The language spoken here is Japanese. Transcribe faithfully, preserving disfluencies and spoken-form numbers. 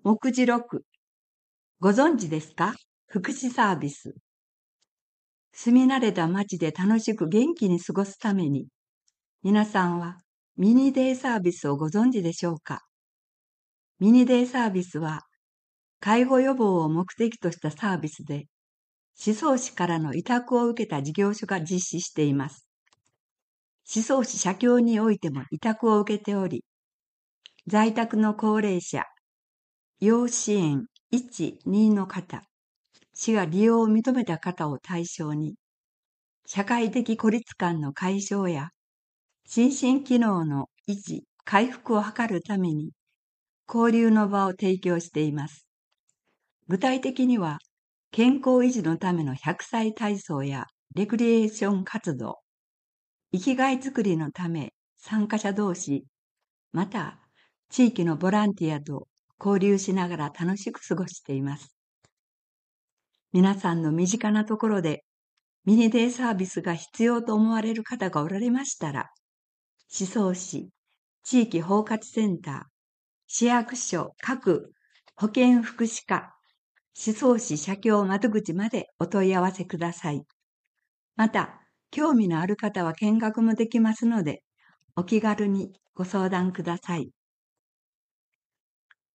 目次録。ご存知ですか？福祉サービス。住み慣れた街で楽しく元気に過ごすために、皆さんはミニデイサービスをご存知でしょうか？ミニデイサービスは、介護予防を目的としたサービスで、宍粟市からの委託を受けた事業所が実施しています。宍粟市社協においても委託を受けており、在宅の高齢者、要支援いち、にの方、市が利用を認めた方を対象に、社会的孤立感の解消や、心身機能の維持、回復を図るために、交流の場を提供しています。具体的には、健康維持のためのひゃくさい体操やレクリエーション活動、生きがいづくりのため参加者同士、また地域のボランティアと交流しながら楽しく過ごしています。皆さんの身近なところでミニデイサービスが必要と思われる方がおられましたら、宍粟市地域包括センター、市役所各保健福祉課、宍粟市社協窓口までお問い合わせください。また、興味のある方は見学もできますので、お気軽にご相談ください。